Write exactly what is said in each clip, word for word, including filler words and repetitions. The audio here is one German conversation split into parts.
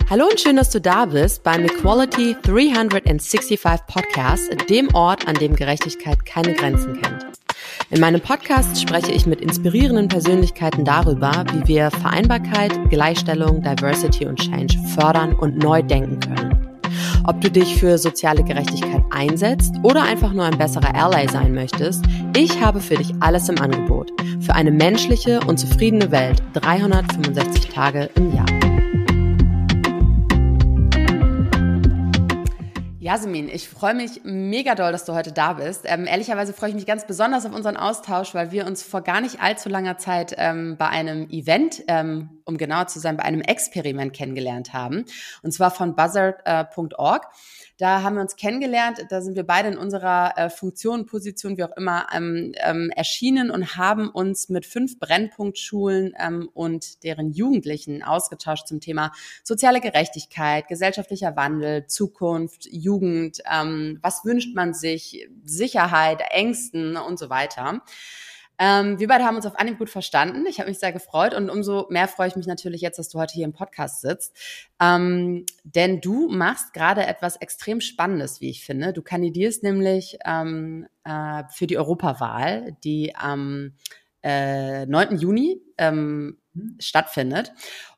Hallo und schön, dass du da bist beim Equality dreihundertfünfundsechzig Podcast, dem Ort, an dem Gerechtigkeit keine Grenzen kennt. In meinem Podcast spreche ich mit inspirierenden Persönlichkeiten darüber, wie wir Vereinbarkeit, Gleichstellung, Diversity und Change fördern und neu denken können. Ob du dich für soziale Gerechtigkeit einsetzt oder einfach nur ein besserer Ally sein möchtest, ich habe für dich alles im Angebot. Für eine menschliche und zufriedene Welt dreihundertfünfundsechzig Tage im Jahr. Jasmin, ich freue mich mega doll, dass du heute da bist. Ähm, ehrlicherweise freue ich mich ganz besonders auf unseren Austausch, weil wir uns vor gar nicht allzu langer Zeit ähm, bei einem Event, ähm, um genauer zu sein, bei einem Experiment kennengelernt haben. Und zwar von buzzard Punkt org. Da haben wir uns kennengelernt, da sind wir beide in unserer äh, Funktion, Position, wie auch immer, ähm, ähm, erschienen und haben uns mit fünf Brennpunktschulen ähm, und deren Jugendlichen ausgetauscht zum Thema soziale Gerechtigkeit, gesellschaftlicher Wandel, Zukunft, Jugend, ähm, was wünscht man sich, Sicherheit, Ängsten und so weiter. Ähm, wir beide haben uns auf Anhieb gut verstanden. Ich habe mich sehr gefreut und umso mehr freue ich mich natürlich jetzt, dass du heute hier im Podcast sitzt. Ähm, denn du machst gerade etwas extrem Spannendes, wie ich finde. Du kandidierst nämlich ähm, äh, für die Europawahl, die am äh, neunten Juni ähm, stattfindet.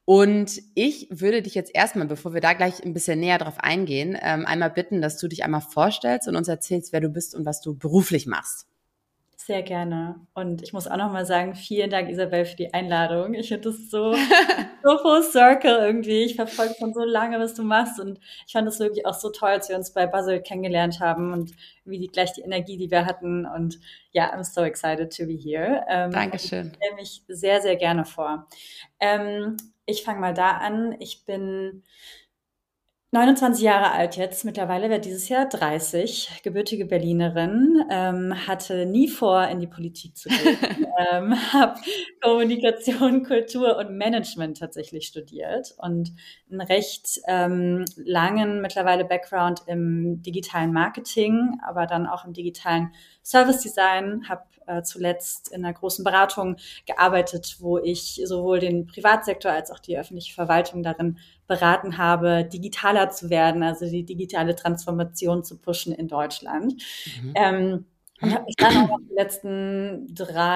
Und ich würde dich jetzt erstmal, bevor wir da gleich ein bisschen näher drauf eingehen, ähm, einmal bitten, dass du dich einmal vorstellst und uns erzählst, wer du bist und was du beruflich machst. Sehr gerne. Und ich muss auch nochmal sagen, vielen Dank, Isabel, für die Einladung. Ich finde das so, so full circle irgendwie. Ich verfolge schon so lange, was du machst. Und ich fand es wirklich auch so toll, als wir uns bei Buzzard kennengelernt haben und wie die, gleich die Energie, die wir hatten. Und ja, I'm so excited to be here. Ähm, Dankeschön. Ich stelle mich sehr, sehr gerne vor. Ähm, ich fange mal da an. Ich bin neunundzwanzig Jahre alt jetzt, mittlerweile werde dieses Jahr dreißig, gebürtige Berlinerin, ähm, hatte nie vor, in die Politik zu gehen, ähm, habe Kommunikation, Kultur und Management tatsächlich studiert und einen recht ähm, langen mittlerweile Background im digitalen Marketing, aber dann auch im digitalen Service Design, habe äh, zuletzt in einer großen Beratung gearbeitet, wo ich sowohl den Privatsektor als auch die öffentliche Verwaltung darin beraten habe, digitaler zu werden, also die digitale Transformation zu pushen in Deutschland. Mhm. Ähm, und habe mich dann auch noch die letzten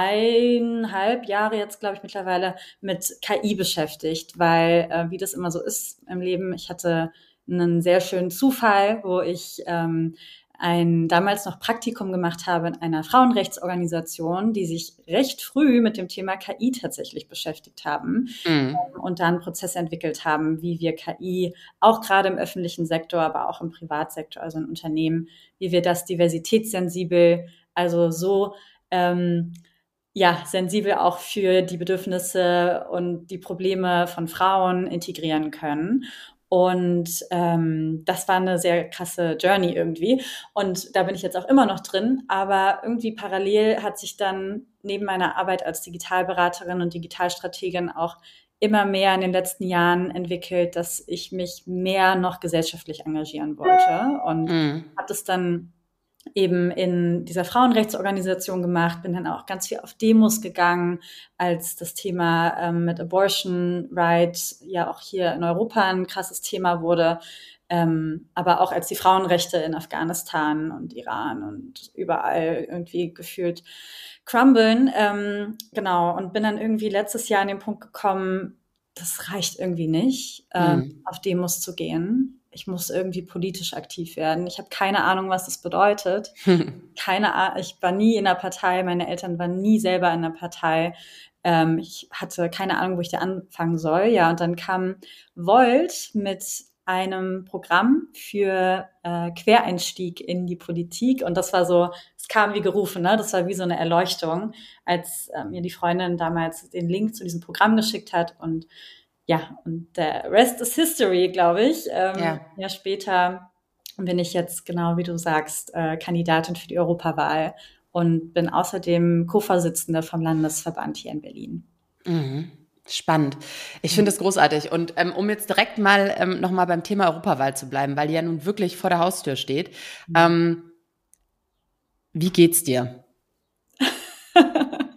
dreieinhalb Jahre jetzt, glaube ich, mittlerweile mit K I beschäftigt, weil, äh, wie das immer so ist im Leben, ich hatte einen sehr schönen Zufall, wo ich ähm, ein damals noch Praktikum gemacht habe in einer Frauenrechtsorganisation, die sich recht früh mit dem Thema K I tatsächlich beschäftigt haben mhm. und dann Prozesse entwickelt haben, wie wir K I auch gerade im öffentlichen Sektor, aber auch im Privatsektor, also in Unternehmen, wie wir das diversitätssensibel, also so ähm, ja, sensibel auch für die Bedürfnisse und die Probleme von Frauen integrieren können. Und ähm, das war eine sehr krasse Journey irgendwie. Und da bin ich jetzt auch immer noch drin. Aber irgendwie parallel hat sich dann neben meiner Arbeit als Digitalberaterin und Digitalstrategin auch immer mehr in den letzten Jahren entwickelt, dass ich mich mehr noch gesellschaftlich engagieren wollte. Und mm. habe das dann eben in dieser Frauenrechtsorganisation gemacht, bin dann auch ganz viel auf Demos gegangen, als das Thema ähm, mit Abortion Right ja auch hier in Europa ein krasses Thema wurde, ähm, aber auch als die Frauenrechte in Afghanistan und Iran und überall irgendwie gefühlt crumblen. Ähm, genau, und bin dann irgendwie letztes Jahr an den Punkt gekommen, das reicht irgendwie nicht, ähm, mhm. auf Demos zu gehen. Ich muss irgendwie politisch aktiv werden. Ich habe keine Ahnung, was das bedeutet. Keine Ahnung, ich war nie in einer Partei, meine Eltern waren nie selber in einer Partei. Ähm, ich hatte keine Ahnung, wo ich da anfangen soll. Ja, und dann kam Volt mit einem Programm für äh, Quereinstieg in die Politik. Und das war so, es kam wie gerufen, ne? Das war wie so eine Erleuchtung, als äh, mir die Freundin damals den Link zu diesem Programm geschickt hat. Und ja, und der Rest is History, glaube ich. Ähm, ja. Ein Jahr später bin ich jetzt, genau wie du sagst, äh, Kandidatin für die Europawahl und bin außerdem Co-Vorsitzende vom Landesverband hier in Berlin. Mhm. Spannend. Ich finde es großartig. Und ähm, um jetzt direkt mal ähm, nochmal beim Thema Europawahl zu bleiben, weil die ja nun wirklich vor der Haustür steht. Mhm. Ähm, wie geht's dir?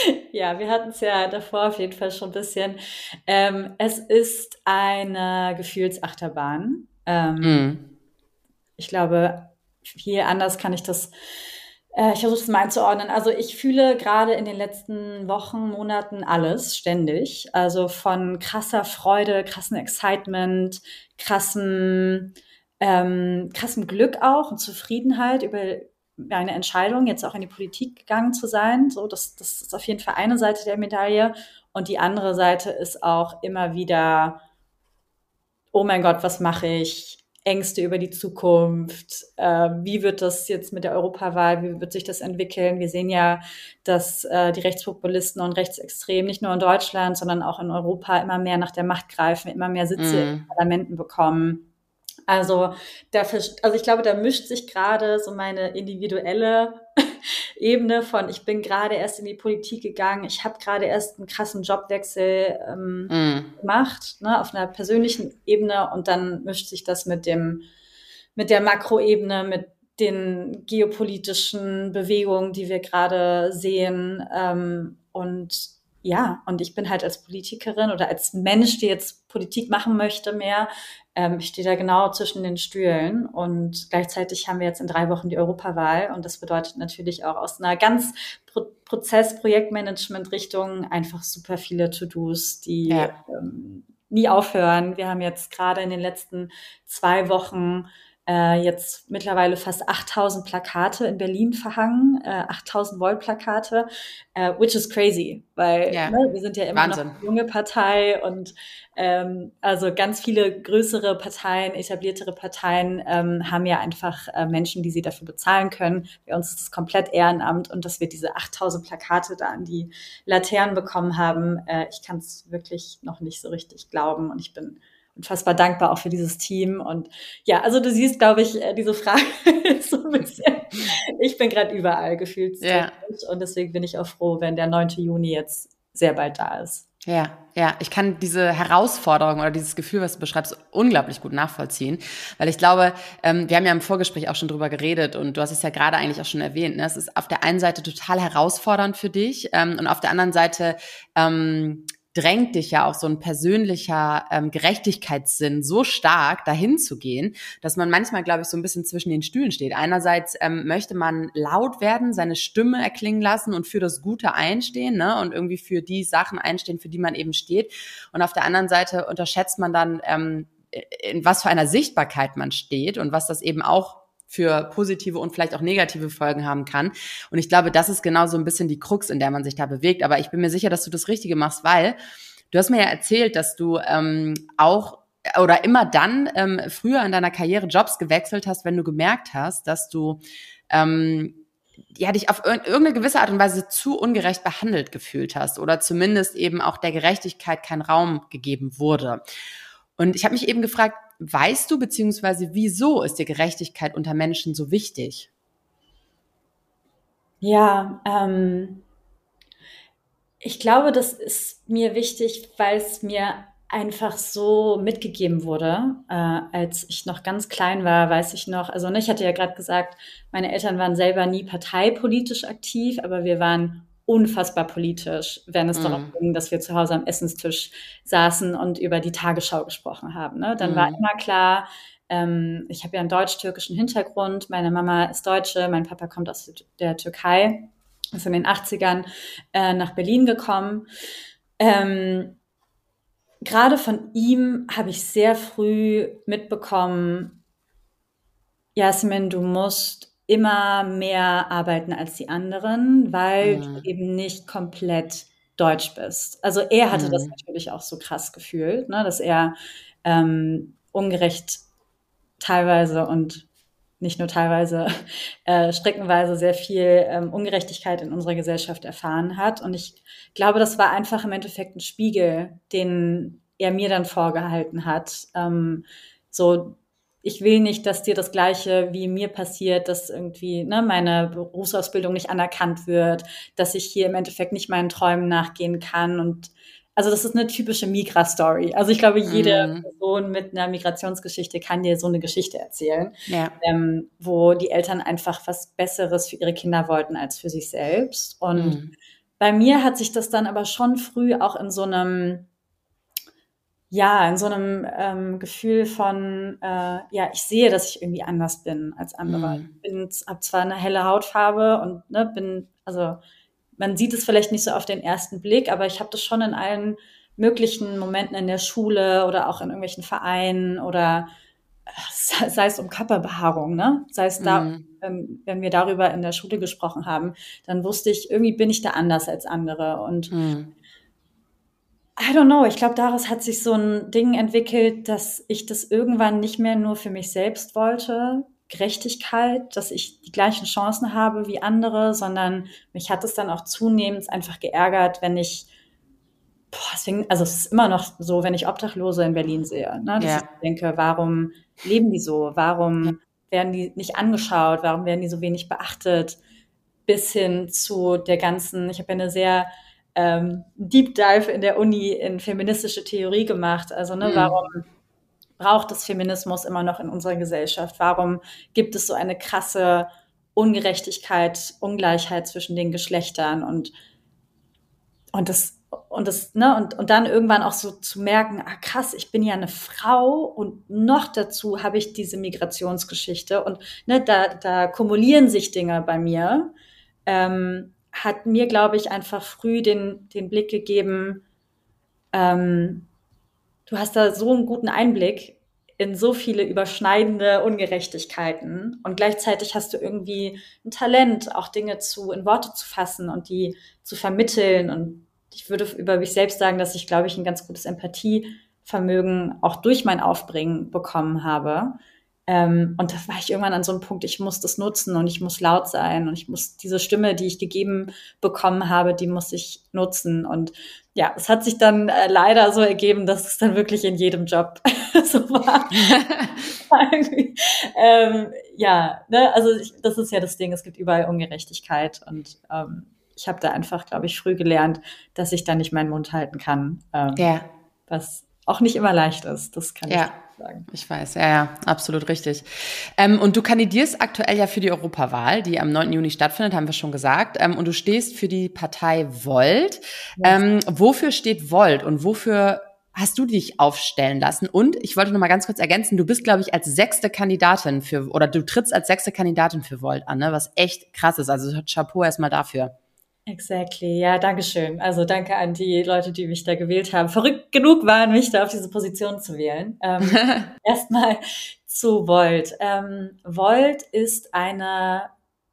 Ja, wir hatten es ja davor auf jeden Fall schon ein bisschen. Ähm, es ist eine Gefühlsachterbahn. Ähm, Mm. ich glaube, viel anders kann ich das, äh, ich versuche es mal einzuordnen. Also ich fühle gerade in den letzten Wochen, Monaten alles ständig. Also von krasser Freude, krassen Excitement, krassen, ähm, krassem Glück auch und Zufriedenheit über eine Entscheidung, jetzt auch in die Politik gegangen zu sein. So, das, das ist auf jeden Fall eine Seite der Medaille. Und die andere Seite ist auch immer wieder, oh mein Gott, was mache ich? Ängste über die Zukunft. Äh, wie wird das jetzt mit der Europawahl? Wie wird sich das entwickeln? Wir sehen ja, dass äh, die Rechtspopulisten und Rechtsextremen nicht nur in Deutschland, sondern auch in Europa immer mehr nach der Macht greifen, immer mehr Sitze in Mm. Parlamenten bekommen. Also, da, also ich glaube, da mischt sich gerade so meine individuelle Ebene von, ich bin gerade erst in die Politik gegangen, ich habe gerade erst einen krassen Jobwechsel ähm, Mm. gemacht, ne, auf einer persönlichen Ebene, und dann mischt sich das mit dem, mit der Makroebene, mit den geopolitischen Bewegungen, die wir gerade sehen. Ähm, und ja, und ich bin halt als Politikerin oder als Mensch, die jetzt Politik machen möchte mehr, ähm, ich stehe da genau zwischen den Stühlen, und gleichzeitig haben wir jetzt in drei Wochen die Europawahl, und das bedeutet natürlich auch aus einer ganz Pro Prozess-, Projektmanagement-Richtung einfach super viele To-Dos, die Ja. ähm, nie aufhören. Wir haben jetzt gerade in den letzten zwei Wochen äh, jetzt mittlerweile fast achttausend Plakate in Berlin verhangen, äh, achttausend Volt-Plakate, äh, which is crazy, weil Ja. ne, wir sind ja immer noch Wahnsinn. eine junge Partei, und ähm, also ganz viele größere Parteien, etabliertere Parteien ähm, haben ja einfach äh, Menschen, die sie dafür bezahlen können. Bei uns ist es komplett Ehrenamt, und dass wir diese achttausend Plakate da an die Laternen bekommen haben, äh, ich kann es wirklich noch nicht so richtig glauben, und ich bin unfassbar dankbar auch für dieses Team. Und ja, also du siehst, glaube ich, äh, diese Frage ist so ein bisschen, ich bin gerade überall gefühlstechnisch, Ja. und deswegen bin ich auch froh, wenn der neunte Juni jetzt sehr bald da ist. Ja, ja, ich kann diese Herausforderung oder dieses Gefühl, was du beschreibst, unglaublich gut nachvollziehen, weil ich glaube, ähm, wir haben ja im Vorgespräch auch schon drüber geredet, und du hast es ja gerade eigentlich auch schon erwähnt, ne? Es ist auf der einen Seite total herausfordernd für dich, ähm, und auf der anderen Seite ähm, drängt dich ja auch so ein persönlicher ähm, Gerechtigkeitssinn so stark, dahin zu gehen, dass man manchmal, glaube ich, so ein bisschen zwischen den Stühlen steht. Einerseits ähm, möchte man laut werden, seine Stimme erklingen lassen und für das Gute einstehen, ne? Und irgendwie für die Sachen einstehen, für die man eben steht. Und auf der anderen Seite unterschätzt man dann, ähm, in was für einer Sichtbarkeit man steht und was das eben auch für positive und vielleicht auch negative Folgen haben kann. Und ich glaube, das ist genau so ein bisschen die Krux, in der man sich da bewegt. Aber ich bin mir sicher, dass du das Richtige machst, weil du hast mir ja erzählt, dass du ähm, auch oder immer dann ähm, früher in deiner Karriere Jobs gewechselt hast, wenn du gemerkt hast, dass du ähm, ja, dich auf ir- irgendeine gewisse Art und Weise zu ungerecht behandelt gefühlt hast oder zumindest eben auch der Gerechtigkeit kein Raum gegeben wurde. Und ich habe mich eben gefragt, weißt du, beziehungsweise wieso ist dir Gerechtigkeit unter Menschen so wichtig? Ja, ähm, ich glaube, das ist mir wichtig, weil es mir einfach so mitgegeben wurde, äh, als ich noch ganz klein war, weiß ich noch. Also ne, ich hatte ja gerade gesagt, meine Eltern waren selber nie parteipolitisch aktiv, aber wir waren unfassbar politisch, wenn es darum Mm, ging, dass wir zu Hause am Essenstisch saßen und über die Tagesschau gesprochen haben. Ne? Dann war mm, immer klar, ähm, ich habe ja einen deutsch-türkischen Hintergrund, meine Mama ist Deutsche, mein Papa kommt aus der Türkei, ist in den achtzigern äh, nach Berlin gekommen. Ähm, Gerade von ihm habe ich sehr früh mitbekommen, Jasmin, du musst immer mehr arbeiten als die anderen, weil du mm, eben nicht komplett deutsch bist. Also er hatte das mm, natürlich auch so krass gefühlt, ne, dass er ähm, ungerecht teilweise und nicht nur teilweise, äh, streckenweise sehr viel ähm, Ungerechtigkeit in unserer Gesellschaft erfahren hat. Und ich glaube, das war einfach im Endeffekt ein Spiegel, den er mir dann vorgehalten hat. Ähm, so, ich will nicht, dass dir das Gleiche wie mir passiert, dass irgendwie ne, meine Berufsausbildung nicht anerkannt wird, dass ich hier im Endeffekt nicht meinen Träumen nachgehen kann. Und also das ist eine typische Migra-Story. Also ich glaube, jede mm. Person mit einer Migrationsgeschichte kann dir so eine Geschichte erzählen, Ja. ähm, wo die Eltern einfach was Besseres für ihre Kinder wollten als für sich selbst. Und Mm, bei mir hat sich das dann aber schon früh auch in so einem, ja, in so einem ähm, Gefühl von, äh, ja, ich sehe, dass ich irgendwie anders bin als andere. Mhm. Ich bin, habe zwar eine helle Hautfarbe und ne, bin, also man sieht es vielleicht nicht so auf den ersten Blick, aber ich habe das schon in allen möglichen Momenten in der Schule oder auch in irgendwelchen Vereinen oder äh, sei es um Körperbehaarung, ne? Sei es da, Mhm. ähm, wenn wir darüber in der Schule gesprochen haben, dann wusste ich, irgendwie bin ich da anders als andere. Und Mhm. I don't know, ich glaube, daraus hat sich so ein Ding entwickelt, dass ich das irgendwann nicht mehr nur für mich selbst wollte, Gerechtigkeit, dass ich die gleichen Chancen habe wie andere, sondern mich hat es dann auch zunehmend einfach geärgert, wenn ich, boah, deswegen, also es ist immer noch so, wenn ich Obdachlose in Berlin sehe, ne, dass ich Ja. denke, warum leben die so? Ja. Warum werden die nicht angeschaut? Warum werden die so wenig beachtet? Bis hin zu der ganzen, ich habe ja eine sehr ähm, Deep Dive in der Uni in feministische Theorie gemacht. Also, ne, Mhm. warum braucht es Feminismus immer noch in unserer Gesellschaft? Warum gibt es so eine krasse Ungerechtigkeit, Ungleichheit zwischen den Geschlechtern und, und das, und das, ne, und, und dann irgendwann auch so zu merken, ah krass, ich bin ja eine Frau und noch dazu habe ich diese Migrationsgeschichte und ne, da, da kumulieren sich Dinge bei mir, ähm, hat mir, glaube ich, einfach früh den, den Blick gegeben, ähm, du hast da so einen guten Einblick in so viele überschneidende Ungerechtigkeiten und gleichzeitig hast du irgendwie ein Talent, auch Dinge zu in Worte zu fassen und die zu vermitteln. Und ich würde über mich selbst sagen, dass ich, glaube ich, ein ganz gutes Empathievermögen auch durch mein Aufbringen bekommen habe. Ähm, und da war ich irgendwann an so einem Punkt, ich muss das nutzen und ich muss laut sein und ich muss diese Stimme, die ich gegeben bekommen habe, die muss ich nutzen. Und ja, es hat sich dann äh, leider so ergeben, dass es dann wirklich in jedem Job so war. ähm, ja, ne, also ich, das ist ja das Ding, es gibt überall Ungerechtigkeit und ähm, ich habe da einfach, glaube ich, früh gelernt, dass ich da nicht meinen Mund halten kann, ähm, Ja. was auch nicht immer leicht ist, das kann ich Ja. sagen. Ich weiß, ja, ja, absolut richtig. Ähm, und du kandidierst aktuell ja für die Europawahl, die am neunten Juni stattfindet, haben wir schon gesagt. Ähm, und du stehst für die Partei Volt. Yes. Ähm, wofür steht Volt und wofür hast du dich aufstellen lassen? Und ich wollte noch mal ganz kurz ergänzen, du bist, glaube ich, als sechste Kandidatin für, oder du trittst als sechste Kandidatin für Volt an, ne? Was echt krass ist. Also Chapeau erstmal dafür. Exactly, ja, danke schön. Also danke an die Leute, die mich da gewählt haben. Verrückt genug waren, mich da auf diese Position zu wählen. Ähm, erstmal zu Volt. Ähm, Volt ist eine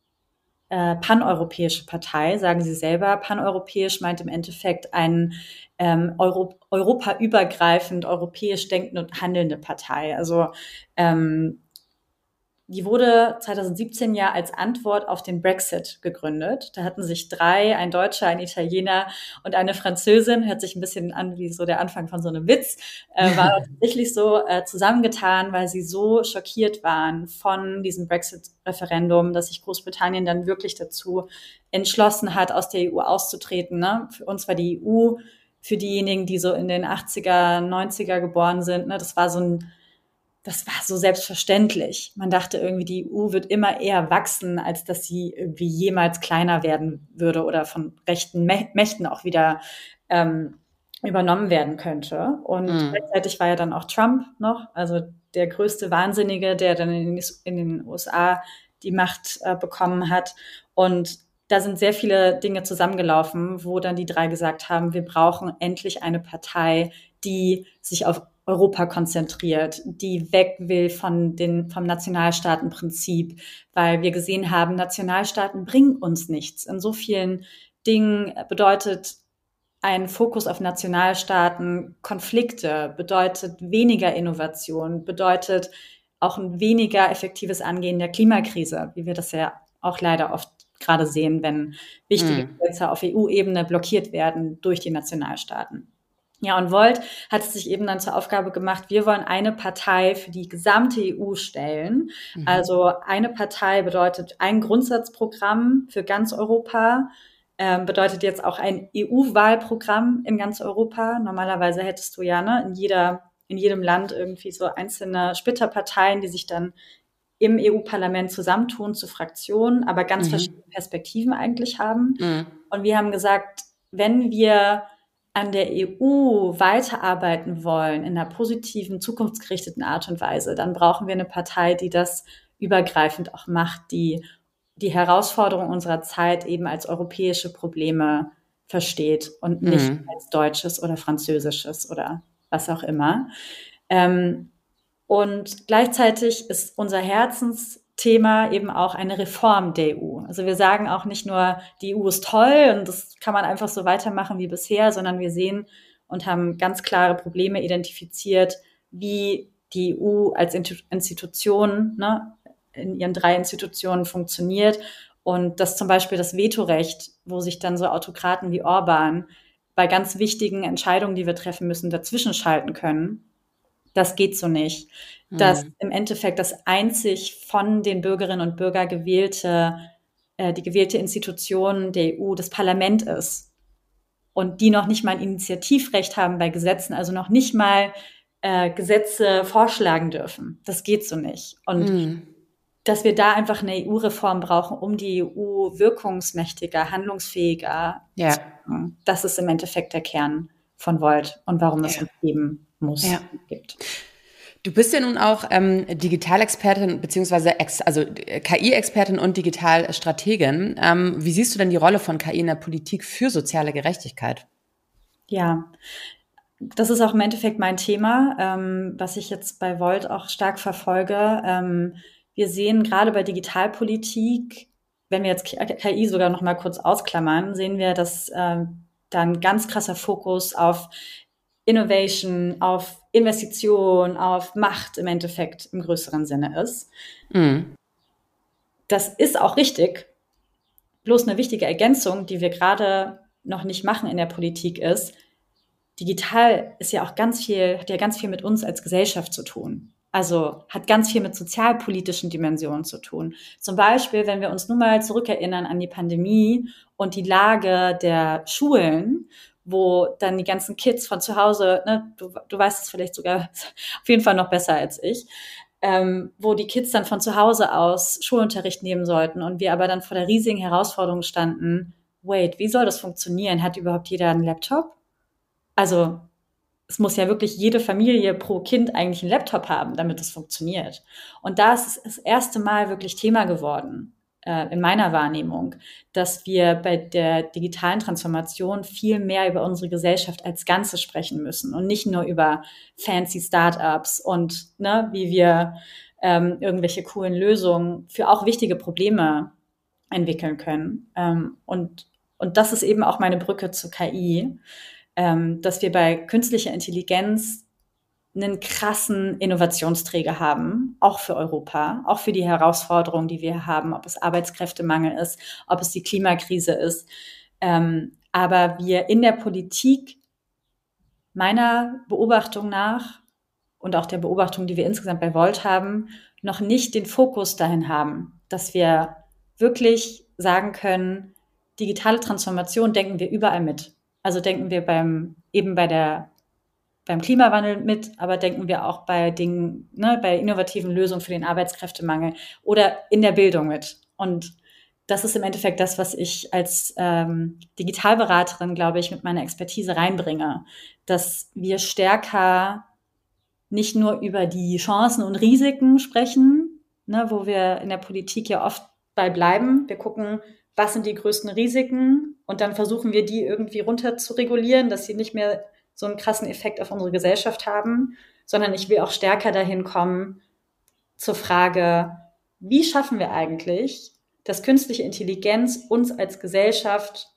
äh, paneuropäische Partei, sagen sie selber. Paneuropäisch meint im Endeffekt ein ähm, Euro europaübergreifend, europäisch denkende und handelnde Partei. Also ähm, die wurde zwanzig siebzehn ja als Antwort auf den Brexit gegründet. Da hatten sich drei, ein Deutscher, ein Italiener und eine Französin, hört sich ein bisschen an wie so der Anfang von so einem Witz, äh, war tatsächlich so äh, zusammengetan, weil sie so schockiert waren von diesem Brexit-Referendum, dass sich Großbritannien dann wirklich dazu entschlossen hat, aus der E U auszutreten. Ne? Für uns war die E U, für diejenigen, die so in den achtziger, neunziger geboren sind, ne, das war so ein das war so selbstverständlich. Man dachte irgendwie, die E U wird immer eher wachsen, als dass sie irgendwie jemals kleiner werden würde oder von rechten Mächten auch wieder ähm, übernommen werden könnte. Und Mm. gleichzeitig war ja dann auch Trump noch, also der größte Wahnsinnige, der dann in den, in den U S A die Macht äh, bekommen hat. Und da sind sehr viele Dinge zusammengelaufen, wo dann die drei gesagt haben, wir brauchen endlich eine Partei, die sich auf Europa konzentriert, die weg will von den, vom Nationalstaatenprinzip, weil wir gesehen haben, Nationalstaaten bringen uns nichts. In so vielen Dingen bedeutet ein Fokus auf Nationalstaaten Konflikte, bedeutet weniger Innovation, bedeutet auch ein weniger effektives Angehen der Klimakrise, wie wir das ja auch leider oft gerade sehen, wenn wichtige Mm. Gesetze auf E U-Ebene blockiert werden durch die Nationalstaaten. Ja, und Volt hat es sich eben dann zur Aufgabe gemacht, wir wollen eine Partei für die gesamte E U stellen. Mhm. Also eine Partei bedeutet ein Grundsatzprogramm für ganz Europa, ähm, bedeutet jetzt auch ein E U-Wahlprogramm in ganz Europa. Normalerweise hättest du ja ne, in, jeder, in jedem Land irgendwie so einzelne Splitterparteien, die sich dann im E U-Parlament zusammentun zu Fraktionen, aber ganz Mhm. verschiedene Perspektiven eigentlich haben. Mhm. Und wir haben gesagt, wenn wir an der E U weiterarbeiten wollen in einer positiven, zukunftsgerichteten Art und Weise, dann brauchen wir eine Partei, die das übergreifend auch macht, die die Herausforderungen unserer Zeit eben als europäische Probleme versteht und nicht Mhm. als deutsches oder französisches oder was auch immer. Ähm, und gleichzeitig ist unser Herzensthema eben auch eine Reform der E U. Also wir sagen auch nicht nur, die E U ist toll und das kann man einfach so weitermachen wie bisher, sondern wir sehen und haben ganz klare Probleme identifiziert, wie die E U als Institution, ne, in ihren drei Institutionen funktioniert und dass zum Beispiel das Vetorecht, wo sich dann so Autokraten wie Orban bei ganz wichtigen Entscheidungen, die wir treffen müssen, dazwischen schalten können. Das geht so nicht. Dass Mhm. im Endeffekt das einzig von den Bürgerinnen und Bürgern gewählte, äh, die gewählte Institution der E U das Parlament ist und die noch nicht mal ein Initiativrecht haben bei Gesetzen, also noch nicht mal äh, Gesetze vorschlagen dürfen. Das geht so nicht. Und Mhm. dass wir da einfach eine E U-Reform brauchen, um die E U wirkungsmächtiger, handlungsfähiger Ja. zu machen. Das ist im Endeffekt der Kern von Volt und warum es Ja. uns geben muss, Ja. gibt. Du bist ja nun auch ähm, Digitalexpertin beziehungsweise ex, also K I-Expertin und Digitalstrategin. Ähm, wie siehst du denn die Rolle von K I in der Politik für soziale Gerechtigkeit? Ja, das ist auch im Endeffekt mein Thema, ähm, was ich jetzt bei Volt auch stark verfolge. Ähm, wir sehen gerade bei Digitalpolitik, wenn wir jetzt K I sogar noch mal kurz ausklammern, sehen wir, dass äh, da ein ganz krasser Fokus auf Innovation, auf Investition, auf Macht im Endeffekt im größeren Sinne ist. Mhm. Das ist auch richtig. Bloß eine wichtige Ergänzung, die wir gerade noch nicht machen in der Politik ist, digital ist ja auch ganz viel, hat ja ganz viel mit uns als Gesellschaft zu tun. Also hat ganz viel mit sozialpolitischen Dimensionen zu tun. Zum Beispiel, wenn wir uns nun mal zurückerinnern an die Pandemie und die Lage der Schulen, wo dann die ganzen Kids von zu Hause, ne, du, du weißt es vielleicht sogar auf jeden Fall noch besser als ich, ähm, wo die Kids dann von zu Hause aus Schulunterricht nehmen sollten und wir aber dann vor der riesigen Herausforderung standen, wait, wie soll das funktionieren? Hat überhaupt jeder einen Laptop? Also es muss ja wirklich jede Familie pro Kind eigentlich einen Laptop haben, damit es funktioniert. Und da ist es das erste Mal wirklich Thema geworden, äh, in meiner Wahrnehmung, dass wir bei der digitalen Transformation viel mehr über unsere Gesellschaft als Ganzes sprechen müssen und nicht nur über fancy Startups und ne, wie wir ähm, irgendwelche coolen Lösungen für auch wichtige Probleme entwickeln können. Ähm, und, und das ist eben auch meine Brücke zu K I, ähm, dass wir bei künstlicher Intelligenz einen krassen Innovationsträger haben, auch für Europa, auch für die Herausforderungen, die wir haben, ob es Arbeitskräftemangel ist, ob es die Klimakrise ist. Ähm, aber wir in der Politik meiner Beobachtung nach und auch der Beobachtung, die wir insgesamt bei Volt haben, noch nicht den Fokus dahin haben, dass wir wirklich sagen können, digitale Transformation denken wir überall mit. Also denken wir beim, eben bei der, beim Klimawandel mit, aber denken wir auch bei Dingen, ne, bei innovativen Lösungen für den Arbeitskräftemangel oder in der Bildung mit. Und das ist im Endeffekt das, was ich als ähm, Digitalberaterin, glaube ich, mit meiner Expertise reinbringe, dass wir stärker nicht nur über die Chancen und Risiken sprechen, ne, wo wir in der Politik ja oft bei bleiben. Wir gucken, was sind die größten Risiken und dann versuchen wir, die irgendwie runter zu regulieren, dass sie nicht mehr so einen krassen Effekt auf unsere Gesellschaft haben, sondern ich will auch stärker dahin kommen zur Frage, wie schaffen wir eigentlich, dass künstliche Intelligenz uns als Gesellschaft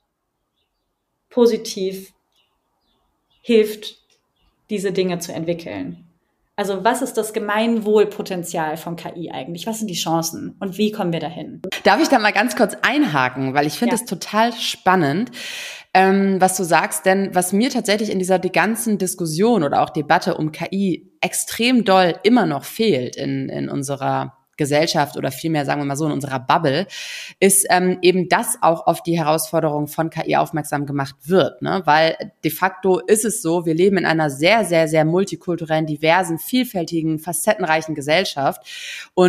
positiv hilft, diese Dinge zu entwickeln. Also was ist das Gemeinwohlpotenzial von K I eigentlich? Was sind die Chancen und wie kommen wir dahin? Darf ich da mal ganz kurz einhaken, weil ich finde es ja. total spannend, ähm, was du sagst, denn was mir tatsächlich in dieser die ganzen Diskussion oder auch Debatte um K I extrem doll immer noch fehlt in, in unserer Gesellschaft oder vielmehr, sagen wir mal so, in unserer Bubble, ist ähm, eben, dass auch auf die Herausforderungen von K I aufmerksam gemacht wird, ne? Weil de facto ist es so, wir leben in einer sehr, sehr, sehr multikulturellen, diversen, vielfältigen, facettenreichen Gesellschaft und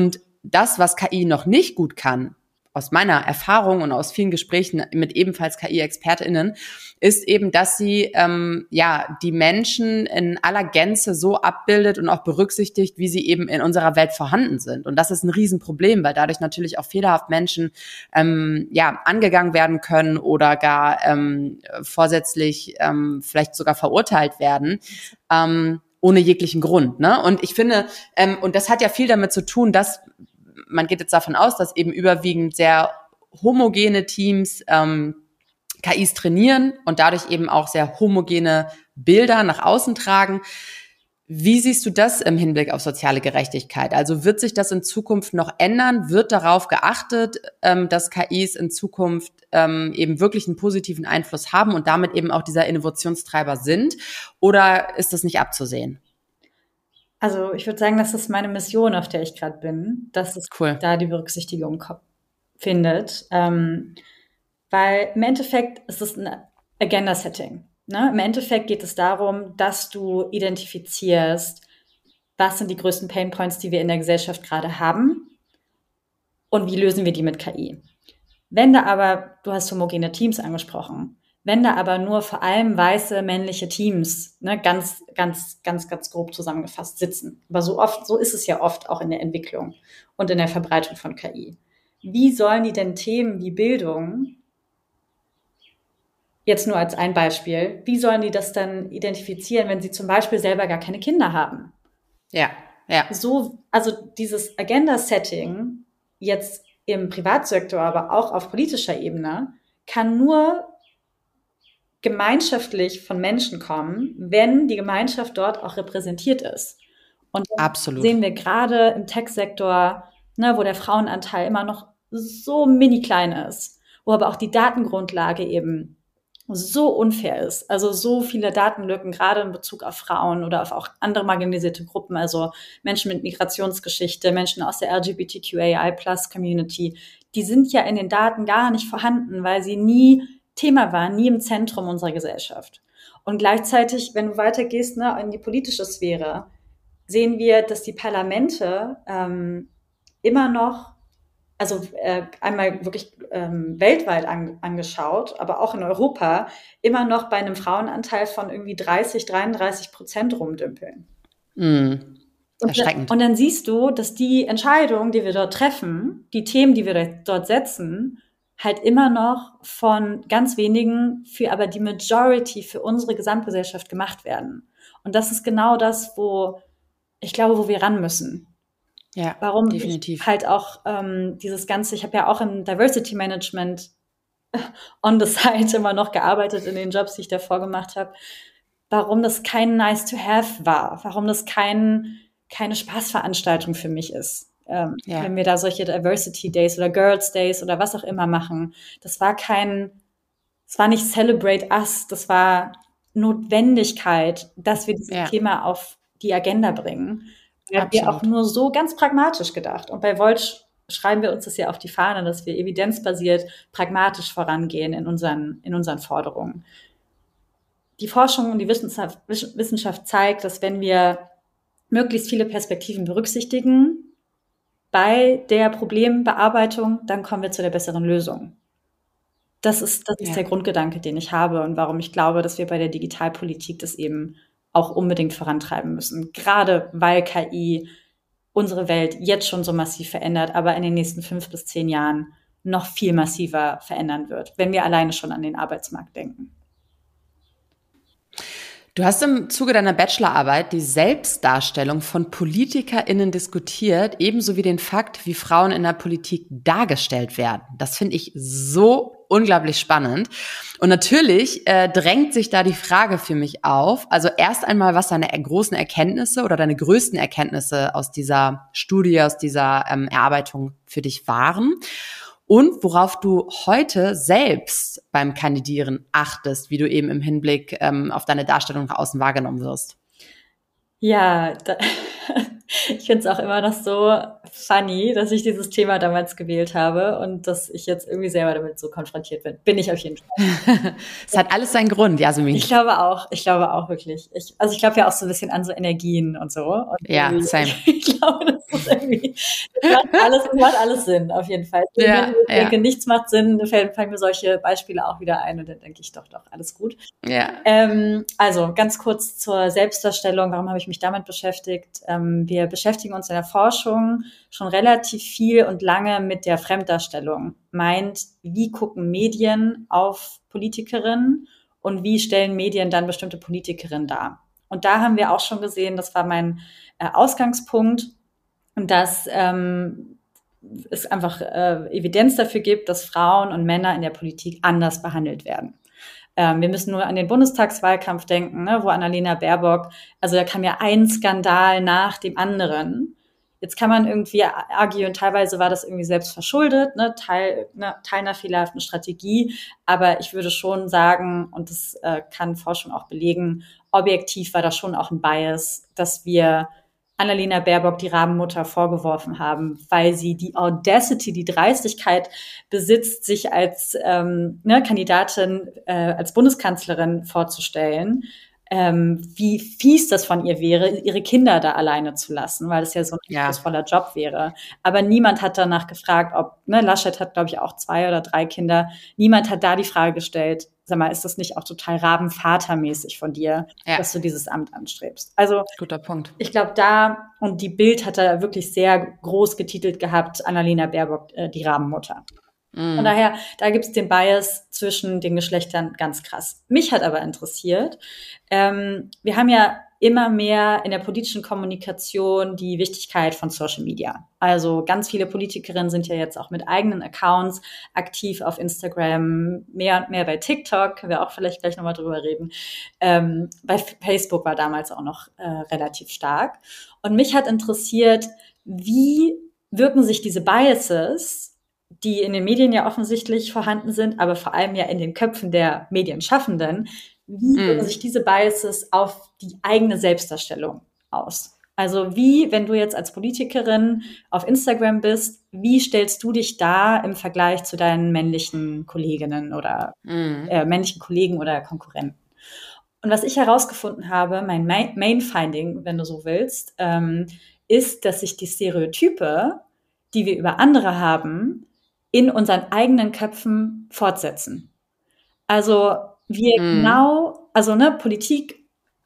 das, was K I noch nicht gut kann, aus meiner Erfahrung und aus vielen Gesprächen mit ebenfalls K I-ExpertInnen, ist eben, dass sie ähm, ja die Menschen in aller Gänze so abbildet und auch berücksichtigt, wie sie eben in unserer Welt vorhanden sind. Und das ist ein Riesenproblem, weil dadurch natürlich auch fehlerhaft Menschen ähm, ja angegangen werden können oder gar ähm, vorsätzlich ähm, vielleicht sogar verurteilt werden. Ähm, ohne jeglichen Grund, ne? Und ich finde, ähm, und das hat ja viel damit zu tun, dass man geht jetzt davon aus, dass eben überwiegend sehr homogene Teams ähm, K Is trainieren und dadurch eben auch sehr homogene Bilder nach außen tragen. Wie siehst du das im Hinblick auf soziale Gerechtigkeit? Also wird sich das in Zukunft noch ändern? Wird darauf geachtet, ähm, dass K Is in Zukunft ähm, eben wirklich einen positiven Einfluss haben und damit eben auch dieser Innovationstreiber sind? Oder ist das nicht abzusehen? Also ich würde sagen, das ist meine Mission, auf der ich gerade bin, dass es Cool. da die Berücksichtigung findet. Ähm, weil im Endeffekt ist es ein Agenda-Setting. Ne? Im Endeffekt geht es darum, dass du identifizierst, was sind die größten Painpoints, die wir in der Gesellschaft gerade haben und wie lösen wir die mit K I. Wenn da aber, du hast homogene Teams angesprochen, wenn da aber nur vor allem weiße männliche Teams, ne, ganz, ganz, ganz, ganz grob zusammengefasst sitzen. Aber so oft, so ist es ja oft auch in der Entwicklung und in der Verbreitung von K I. Wie sollen die denn Themen wie Bildung, jetzt nur als ein Beispiel, wie sollen die das dann identifizieren, wenn sie zum Beispiel selber gar keine Kinder haben? Ja, ja. So, also dieses Agenda-Setting jetzt im Privatsektor, aber auch auf politischer Ebene, kann nur gemeinschaftlich von Menschen kommen, wenn die Gemeinschaft dort auch repräsentiert ist. Und das Absolut. Sehen wir gerade im Tech-Sektor, ne, wo der Frauenanteil immer noch so mini klein ist, wo aber auch die Datengrundlage eben so unfair ist. Also so viele Datenlücken, gerade in Bezug auf Frauen oder auf auch andere marginalisierte Gruppen, also Menschen mit Migrationsgeschichte, Menschen aus der L G B T Q A I Plus Community, die sind ja in den Daten gar nicht vorhanden, weil sie nie Thema waren, nie im Zentrum unserer Gesellschaft. Und gleichzeitig, wenn du weitergehst, ne, in die politische Sphäre, sehen wir, dass die Parlamente ähm, immer noch, also äh, einmal wirklich ähm, weltweit an, angeschaut, aber auch in Europa, immer noch bei einem Frauenanteil von irgendwie dreißig, dreiunddreißig Prozent rumdümpeln. Mm, erschreckend. Und dann siehst du, dass die Entscheidungen, die wir dort treffen, die Themen, die wir dort setzen, halt immer noch von ganz wenigen für aber die Majority für unsere Gesamtgesellschaft gemacht werden. Und das ist genau das, wo ich glaube, wo wir ran müssen. Ja, Warum definitiv. Ich halt auch ähm, dieses Ganze, ich habe ja auch im Diversity Management on the side immer noch gearbeitet in den Jobs, die ich davor gemacht habe, warum das kein nice to have war, warum das kein, keine Spaßveranstaltung für mich ist. Ähm, ja. Wenn wir da solche Diversity Days oder Girls Days oder was auch immer machen. Das war kein, das war nicht Celebrate Us, das war Notwendigkeit, dass wir dieses ja. Thema auf die Agenda bringen. Wir haben wir auch nur so ganz pragmatisch gedacht. Und bei Volt schreiben wir uns das ja auf die Fahne, dass wir evidenzbasiert, pragmatisch vorangehen in unseren, in unseren Forderungen. Die Forschung und die Wissenschaft, Wissenschaft zeigt, dass wenn wir möglichst viele Perspektiven berücksichtigen, bei der Problembearbeitung, dann kommen wir zu der besseren Lösung. Das ist, das ist ja. der Grundgedanke, den ich habe und warum ich glaube, dass wir bei der Digitalpolitik das eben auch unbedingt vorantreiben müssen. Gerade weil K I unsere Welt jetzt schon so massiv verändert, aber in den nächsten fünf bis zehn Jahren noch viel massiver verändern wird, wenn wir alleine schon an den Arbeitsmarkt denken. Du hast im Zuge deiner Bachelorarbeit die Selbstdarstellung von PolitikerInnen diskutiert, ebenso wie den Fakt, wie Frauen in der Politik dargestellt werden. Das finde ich so unglaublich spannend. Und natürlich äh, drängt sich da die Frage für mich auf, also erst einmal, was deine großen Erkenntnisse oder deine größten Erkenntnisse aus dieser Studie, aus dieser ähm, Erarbeitung für dich waren. Und worauf du heute selbst beim Kandidieren achtest, wie du eben im Hinblick ähm, auf deine Darstellung nach außen wahrgenommen wirst. Ja, da, ich finde es auch immer noch so funny, dass ich dieses Thema damals gewählt habe und dass ich jetzt irgendwie selber damit so konfrontiert bin. Bin ich auf jeden Fall. Es hat alles seinen Grund, Jasmin. Ich glaube auch, ich glaube auch wirklich. Ich, also ich glaube ja auch so ein bisschen an so Energien und so. Und ja, same. Ich glaube, das ist irgendwie, das macht alles, das macht alles Sinn, auf jeden Fall. Ja, Wenn ich ja. denke, nichts macht Sinn, fallen, fallen mir solche Beispiele auch wieder ein und dann denke ich, doch, doch, alles gut. Ja. Ähm, also ganz kurz zur Selbstdarstellung. Warum habe ich mich damit beschäftigt? Ähm, wir beschäftigen uns in der Forschung schon relativ viel und lange mit der Fremddarstellung. Meint, wie gucken Medien auf Politikerinnen und wie stellen Medien dann bestimmte Politikerinnen dar? Und da haben wir auch schon gesehen, das war mein äh, Ausgangspunkt, dass ähm, es einfach äh, Evidenz dafür gibt, dass Frauen und Männer in der Politik anders behandelt werden. Ähm, wir müssen nur an den Bundestagswahlkampf denken, ne, wo Annalena Baerbock, also da kam ja ein Skandal nach dem anderen. Jetzt kann man irgendwie argieren, teilweise war das irgendwie selbst verschuldet, ne, Teil, ne, Teil einer fehlerhaften Strategie. Aber ich würde schon sagen, und das äh, kann Forschung auch belegen, objektiv war das schon auch ein Bias, dass wir Annalena Baerbock, die Rabenmutter, vorgeworfen haben, weil sie die Audacity, die Dreistigkeit besitzt, sich als ähm, ne, Kandidatin, äh, als Bundeskanzlerin vorzustellen, ähm, wie fies das von ihr wäre, ihre Kinder da alleine zu lassen, weil das ja so ein Ja. anspruchsvoller Job wäre. Aber niemand hat danach gefragt, ob, ne, Laschet hat, glaube ich, auch zwei oder drei Kinder, niemand hat da die Frage gestellt, sag mal, ist das nicht auch total rabenvatermäßig von dir, Ja. dass du dieses Amt anstrebst? Also Guter Punkt. ich glaube, da, und die Bild hat da wirklich sehr groß getitelt gehabt, Annalena Baerbock, äh, die Rabenmutter. Mm. Von daher, da gibt's den Bias zwischen den Geschlechtern ganz krass. Mich hat aber interessiert, ähm, wir haben ja immer mehr in der politischen Kommunikation die Wichtigkeit von Social Media. Also ganz viele Politikerinnen sind ja jetzt auch mit eigenen Accounts aktiv auf Instagram, mehr und mehr bei TikTok, können wir auch vielleicht gleich nochmal drüber reden. Ähm, bei Facebook war damals auch noch äh, relativ stark. Und mich hat interessiert, wie wirken sich diese Biases, die in den Medien ja offensichtlich vorhanden sind, aber vor allem ja in den Köpfen der Medienschaffenden, wie wirken Mm. sich diese Biases auf die eigene Selbstdarstellung aus? Also wie, wenn du jetzt als Politikerin auf Instagram bist, wie stellst du dich dar im Vergleich zu deinen männlichen Kolleginnen oder Mm. äh, männlichen Kollegen oder Konkurrenten? Und was ich herausgefunden habe, mein Main Finding, wenn du so willst, ähm, ist, dass sich die Stereotype, die wir über andere haben, in unseren eigenen Köpfen fortsetzen. Also wir Mm. genau, also ne, Politik,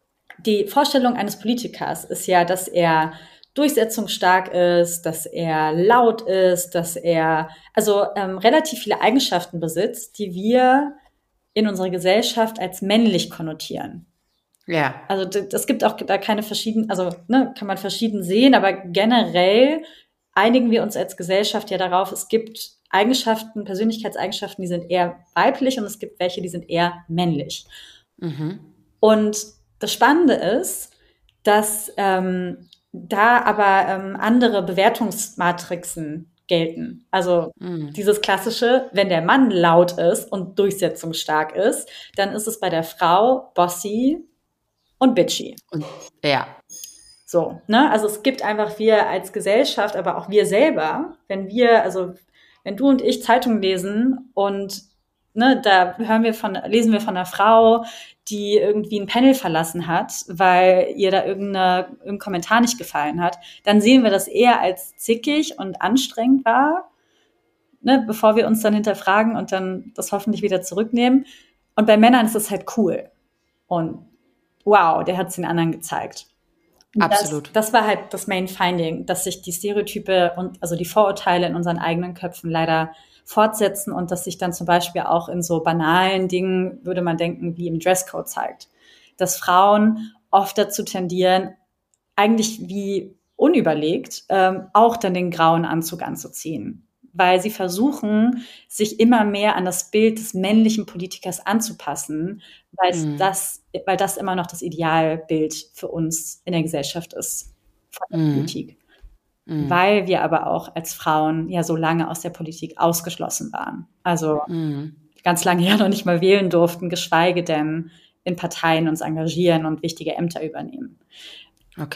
die Vorstellung eines Politikers ist ja, dass er durchsetzungsstark ist, dass er laut ist, dass er also ähm, relativ viele Eigenschaften besitzt, die wir in unserer Gesellschaft als männlich konnotieren. Ja. Also es gibt auch da keine verschiedenen, also ne, kann man verschieden sehen, aber generell einigen wir uns als Gesellschaft ja darauf, es gibt Eigenschaften, Persönlichkeitseigenschaften, die sind eher weiblich und es gibt welche, die sind eher männlich. Mhm. Und das Spannende ist, dass ähm, da aber ähm, andere Bewertungsmatrixen gelten. Also Mm. dieses klassische, wenn der Mann laut ist und durchsetzungsstark ist, dann ist es bei der Frau bossy und bitchy. Und, ja. So, ne? Also es gibt einfach wir als Gesellschaft, aber auch wir selber, wenn wir, also wenn du und ich Zeitung lesen und ne, da hören wir von, lesen wir von einer Frau, die irgendwie ein Panel verlassen hat, weil ihr da irgendeine, irgendein Kommentar nicht gefallen hat, dann sehen wir das eher als zickig und anstrengend war, ne, bevor wir uns dann hinterfragen und dann das hoffentlich wieder zurücknehmen. Und bei Männern ist das halt cool. Und wow, der hat es den anderen gezeigt. Absolut. Das, das war halt das Main Finding, dass sich die Stereotype und also die Vorurteile in unseren eigenen Köpfen leider fortsetzen und dass sich dann zum Beispiel auch in so banalen Dingen, würde man denken, wie im Dresscode zeigt. Dass Frauen oft dazu tendieren, eigentlich wie unüberlegt, ähm, auch dann den grauen Anzug anzuziehen. Weil sie versuchen, sich immer mehr an das Bild des männlichen Politikers anzupassen, weil Mhm. das, weil das immer noch das Idealbild für uns in der Gesellschaft ist von der Mhm. Politik. Mhm. Weil wir aber auch als Frauen ja so lange aus der Politik ausgeschlossen waren. Also Mhm. ganz lange ja noch nicht mal wählen durften, geschweige denn in Parteien uns engagieren und wichtige Ämter übernehmen. Okay.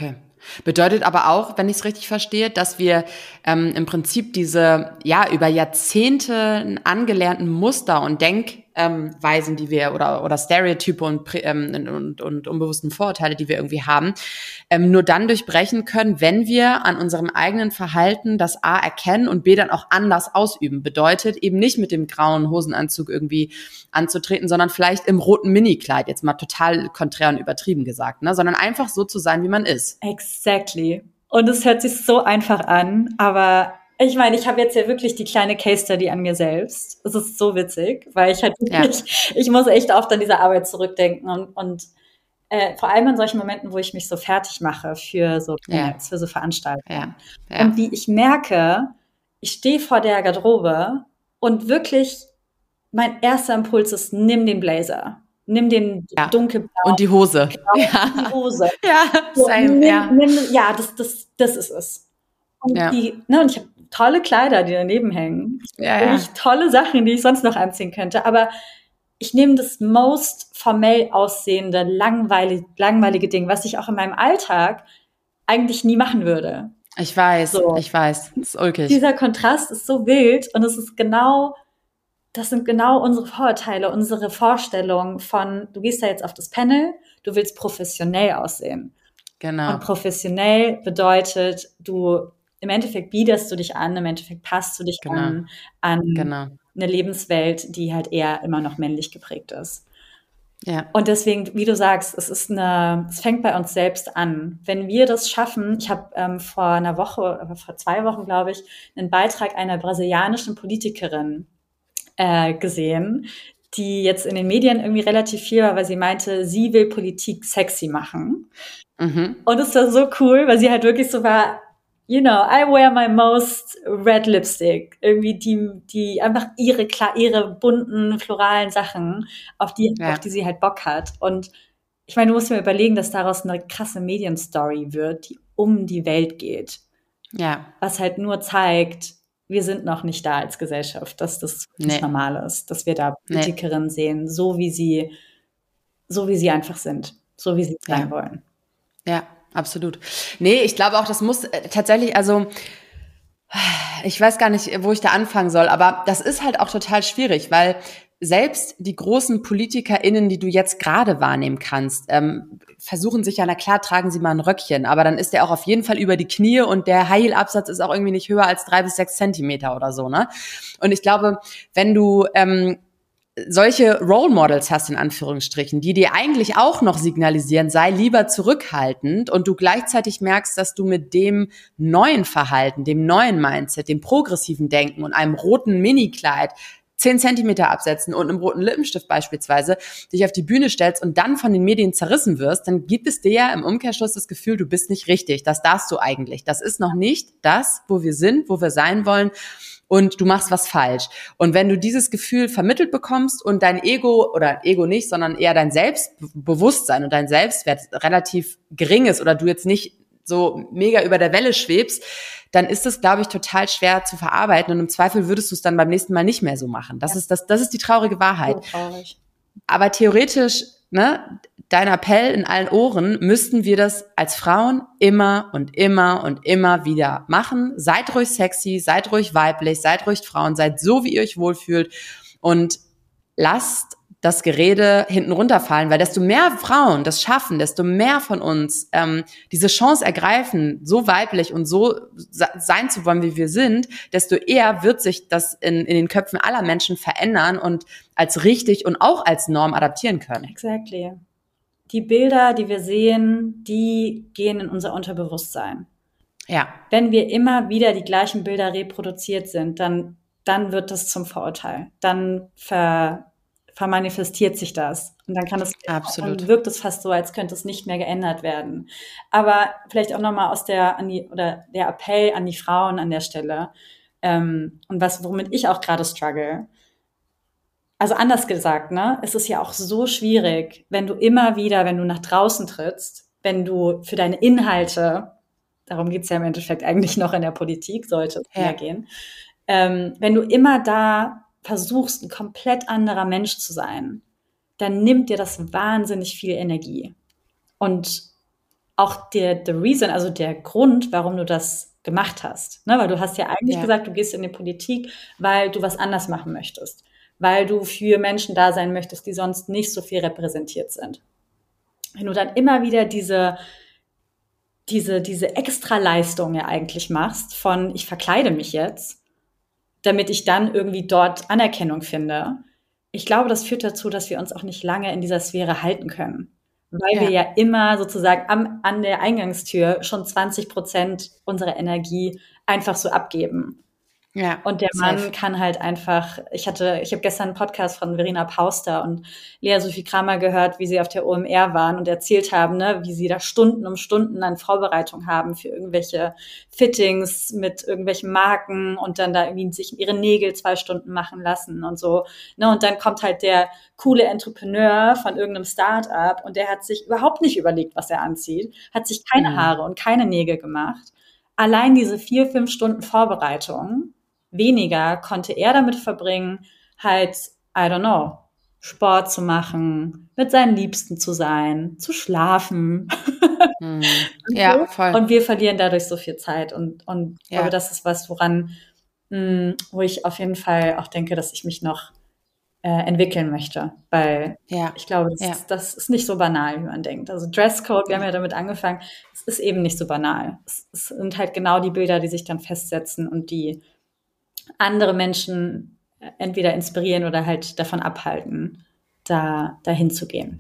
Bedeutet aber auch, wenn ich es richtig verstehe, dass wir ähm, im Prinzip diese ja über Jahrzehnte angelernten Muster und Denkweisen, die wir oder oder Stereotype und, ähm, und und unbewussten Vorurteile, die wir irgendwie haben, ähm, nur dann durchbrechen können, wenn wir an unserem eigenen Verhalten das A erkennen und B dann auch anders ausüben. Bedeutet eben nicht mit dem grauen Hosenanzug irgendwie anzutreten, sondern vielleicht im roten Minikleid, jetzt mal total konträr und übertrieben gesagt, ne, sondern einfach so zu sein, wie man ist. Exactly. Und es hört sich so einfach an, aber ich meine, ich habe jetzt ja wirklich die kleine Case Study an mir selbst. Es ist so witzig, weil ich halt wirklich, ja. ich muss echt oft an diese Arbeit zurückdenken und, und äh, vor allem in solchen Momenten, wo ich mich so fertig mache für so, ja. für so Veranstaltungen. Ja. Ja. Und wie ich merke, ich stehe vor der Garderobe und wirklich mein erster Impuls ist, nimm den Blazer. Nimm den ja. dunkelblau. Und die Hose. Genau, ja. Die Hose. Ja, so, same, nimm, ja. Nimm, ja, das, das, das ist es. Und, ja. die, ne, und ich habe tolle Kleider, die daneben hängen. Ja, wirklich ja. tolle Sachen, die ich sonst noch anziehen könnte. Aber ich nehme das most formell aussehende, langweilige, langweilige Ding, was ich auch in meinem Alltag eigentlich nie machen würde. Ich weiß, so. ich weiß. Das ist ulkig. Dieser Kontrast ist so wild und es ist genau... Das sind genau unsere Vorurteile, unsere Vorstellungen von, du gehst da jetzt auf das Panel, du willst professionell aussehen. Genau. Und professionell bedeutet, du, im Endeffekt biederst du dich an, im Endeffekt passt du dich genau. an, an genau. eine Lebenswelt, die halt eher immer noch männlich geprägt ist. Ja. Und deswegen, wie du sagst, es ist eine, es fängt bei uns selbst an. Wenn wir das schaffen, ich habe ähm, vor einer Woche, vor zwei Wochen, glaube ich, einen Beitrag einer brasilianischen Politikerin Äh, gesehen, die jetzt in den Medien irgendwie relativ viel war, weil sie meinte, sie will Politik sexy machen. Mhm. Und es war so cool, weil sie halt wirklich so war, you know, I wear my most red lipstick. Irgendwie die, die einfach ihre, ihre bunten, floralen Sachen, auf die, ja. auf die sie halt Bock hat. Und ich meine, du musst mir überlegen, dass daraus eine krasse Medienstory wird, die um die Welt geht. Ja. Was halt nur zeigt, wir sind noch nicht da als Gesellschaft, dass das nicht nee. normal ist, dass wir da Politikerinnen nee. sehen, so wie sie, so wie sie einfach sind, so wie sie sein ja. wollen. Ja, absolut. Nee, ich glaube auch, das muss äh, tatsächlich, also ich weiß gar nicht, wo ich da anfangen soll, aber das ist halt auch total schwierig, weil selbst die großen PolitikerInnen, die du jetzt gerade wahrnehmen kannst, ähm, versuchen sich ja, na klar, tragen sie mal ein Röckchen, aber dann ist der auch auf jeden Fall über die Knie und der High-Heel-Absatz ist auch irgendwie nicht höher als drei bis sechs Zentimeter oder so, ne? Und ich glaube, wenn du ähm, solche Role Models hast, in Anführungsstrichen, die dir eigentlich auch noch signalisieren, sei lieber zurückhaltend und du gleichzeitig merkst, dass du mit dem neuen Verhalten, dem neuen Mindset, dem progressiven Denken und einem roten Minikleid zehn Zentimeter absetzen und einem roten Lippenstift beispielsweise dich auf die Bühne stellst und dann von den Medien zerrissen wirst, dann gibt es dir ja im Umkehrschluss das Gefühl, du bist nicht richtig. Das darfst du eigentlich. Das ist noch nicht das, wo wir sind, wo wir sein wollen. Und du machst was falsch. Und wenn du dieses Gefühl vermittelt bekommst und dein Ego, oder Ego nicht, sondern eher dein Selbstbewusstsein und dein Selbstwert relativ gering ist oder du jetzt nicht so mega über der Welle schwebst, dann ist es, glaube ich, total schwer zu verarbeiten und im Zweifel würdest du es dann beim nächsten Mal nicht mehr so machen. Das ja. ist das, das ist die traurige Wahrheit. So traurig. Aber theoretisch, ne, dein Appell in allen Ohren, müssten wir das als Frauen immer und immer und immer wieder machen. Seid ruhig sexy, seid ruhig weiblich, seid ruhig Frauen, seid so, wie ihr euch wohlfühlt und lasst das Gerede hinten runterfallen, weil desto mehr Frauen das schaffen, desto mehr von uns ähm, diese Chance ergreifen, so weiblich und so sein zu wollen, wie wir sind, desto eher wird sich das in, in den Köpfen aller Menschen verändern und als richtig und auch als Norm adaptieren können. Exactly. Die Bilder, die wir sehen, die gehen in unser Unterbewusstsein. Ja. Wenn wir immer wieder die gleichen Bilder reproduziert sind, dann, dann wird das zum Vorurteil. Dann ver vermanifestiert sich das. Und dann kann es, Absolut. Dann wirkt es fast so, als könnte es nicht mehr geändert werden. Aber vielleicht auch nochmal aus der, an die, oder der Appell an die Frauen an der Stelle, ähm, und was, womit ich auch gerade struggle. Also anders gesagt, ne, es ist ja auch so schwierig, wenn du immer wieder, wenn du nach draußen trittst, wenn du für deine Inhalte, darum geht's ja im Endeffekt eigentlich noch in der Politik, sollte es ja. mehr gehen, ähm, wenn du immer da versuchst, ein komplett anderer Mensch zu sein, dann nimmt dir das wahnsinnig viel Energie. Und auch der the reason, also der Grund, warum du das gemacht hast. Ne? Weil du hast ja eigentlich Ja. gesagt, du gehst in die Politik, weil du was anders machen möchtest. Weil du für Menschen da sein möchtest, die sonst nicht so viel repräsentiert sind. Wenn du dann immer wieder diese, diese, diese Extraleistung ja eigentlich machst von, ich verkleide mich jetzt, damit ich dann irgendwie dort Anerkennung finde. Ich glaube, das führt dazu, dass wir uns auch nicht lange in dieser Sphäre halten können. Weil Ja. wir ja immer sozusagen am, an der Eingangstür schon zwanzig Prozent unserer Energie einfach so abgeben. Ja, Und der safe. Mann kann halt einfach, ich hatte, ich habe gestern einen Podcast von Verena Pauster und Lea Sophie Kramer gehört, wie sie auf der O M R waren und erzählt haben, ne, wie sie da Stunden um Stunden an Vorbereitung haben für irgendwelche Fittings mit irgendwelchen Marken und dann da irgendwie sich ihre Nägel zwei Stunden machen lassen und so. Ne, und dann kommt halt der coole Entrepreneur von irgendeinem Start-up und der hat sich überhaupt nicht überlegt, was er anzieht, hat sich keine Mhm. Haare und keine Nägel gemacht. Allein diese vier, fünf Stunden Vorbereitung weniger konnte er damit verbringen, halt, I don't know, Sport zu machen, mit seinen Liebsten zu sein, zu schlafen. Mhm. Ja, voll. Und wir verlieren dadurch so viel Zeit. Und, und ich Ja. glaube, das ist was, woran, mh, wo ich auf jeden Fall auch denke, dass ich mich noch äh, entwickeln möchte. Weil Ja. ich glaube, das, Ja. ist, das ist nicht so banal, wie man denkt. Also Dresscode, wir haben ja damit angefangen, es ist eben nicht so banal. Es, es sind halt genau die Bilder, die sich dann festsetzen und die andere Menschen entweder inspirieren oder halt davon abhalten, da dahin zu gehen.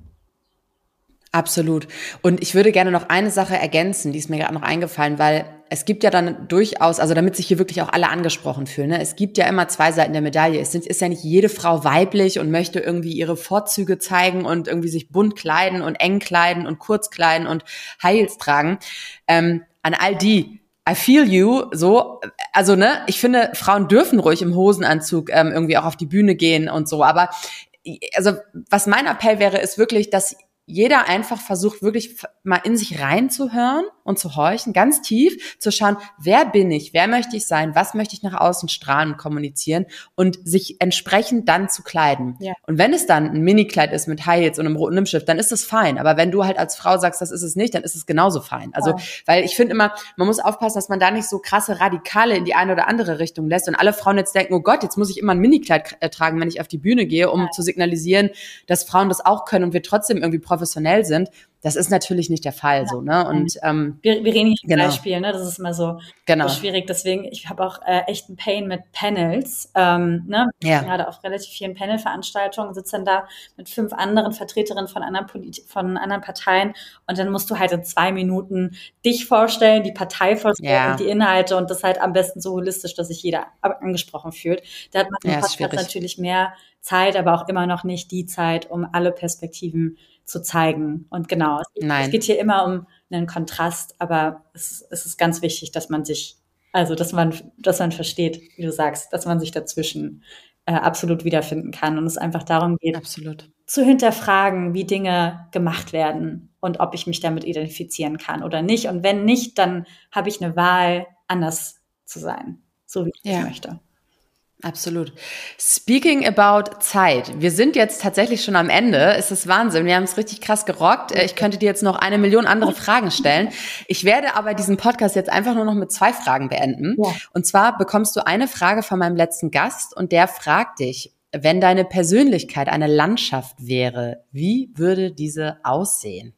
Absolut. Und ich würde gerne noch eine Sache ergänzen, die ist mir gerade noch eingefallen, weil es gibt ja dann durchaus, also damit sich hier wirklich auch alle angesprochen fühlen, ne? Es gibt ja immer zwei Seiten der Medaille. Es sind, ist ja nicht jede Frau weiblich und möchte irgendwie ihre Vorzüge zeigen und irgendwie sich bunt kleiden und eng kleiden und kurz kleiden und High Heels tragen. Ähm, an all die, I feel you, so, also ne, ich finde, Frauen dürfen ruhig im Hosenanzug ähm, irgendwie auch auf die Bühne gehen und so, aber also was mein Appell wäre, ist wirklich, dass jeder einfach versucht, wirklich mal in sich reinzuhören und zu horchen, ganz tief, zu schauen, wer bin ich, wer möchte ich sein, was möchte ich nach außen strahlen und kommunizieren und sich entsprechend dann zu kleiden. Ja. Und wenn es dann ein Minikleid ist mit High Heels und einem roten Nimmstift, dann ist das fein. Aber wenn du halt als Frau sagst, das ist es nicht, dann ist es genauso fein. Also, Ja. weil ich finde immer, man muss aufpassen, dass man da nicht so krasse Radikale in die eine oder andere Richtung lässt und alle Frauen jetzt denken, oh Gott, jetzt muss ich immer ein Minikleid äh, tragen, wenn ich auf die Bühne gehe, um ja. zu signalisieren, dass Frauen das auch können und wir trotzdem irgendwie professionell sind. Das ist natürlich nicht der Fall, ja. so, ne? Und ähm, wir, wir reden hier genau. Beispiel, ne? Das ist immer so, genau. so schwierig. Deswegen, ich habe auch äh, echt einen Pain mit Panels. Ähm, ne? Ich ja. bin gerade auf relativ vielen Panel-Veranstaltungen, sitze dann da mit fünf anderen Vertreterinnen von anderen Polit- von anderen Parteien und dann musst du halt in zwei Minuten dich vorstellen, die Partei vorstellen ja. und die Inhalte und das halt am besten so holistisch, dass sich jeder angesprochen fühlt. Da hat man im ja, Podcast natürlich mehr Zeit, aber auch immer noch nicht die Zeit, um alle Perspektiven zu zeigen. Und genau, es geht, es geht hier immer um einen Kontrast, aber es, es ist ganz wichtig, dass man sich, also dass man, dass man versteht, wie du sagst, dass man sich dazwischen äh, absolut wiederfinden kann und es einfach darum geht, absolut. zu hinterfragen, wie Dinge gemacht werden und ob ich mich damit identifizieren kann oder nicht. Und wenn nicht, dann habe ich eine Wahl, anders zu sein, so wie ich ja. es möchte. Absolut. Speaking about Zeit. Wir sind jetzt tatsächlich schon am Ende. Es ist Wahnsinn. Wir haben es richtig krass gerockt. Ich könnte dir jetzt noch eine Million andere Fragen stellen. Ich werde aber diesen Podcast jetzt einfach nur noch mit zwei Fragen beenden. Ja. Und zwar bekommst du eine Frage von meinem letzten Gast und der fragt dich, wenn deine Persönlichkeit eine Landschaft wäre, wie würde diese aussehen?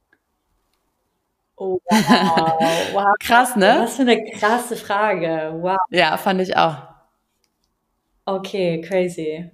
Oh, wow. wow. Krass, ne? Was für eine krasse Frage. Wow. Ja, fand ich auch. Okay, crazy.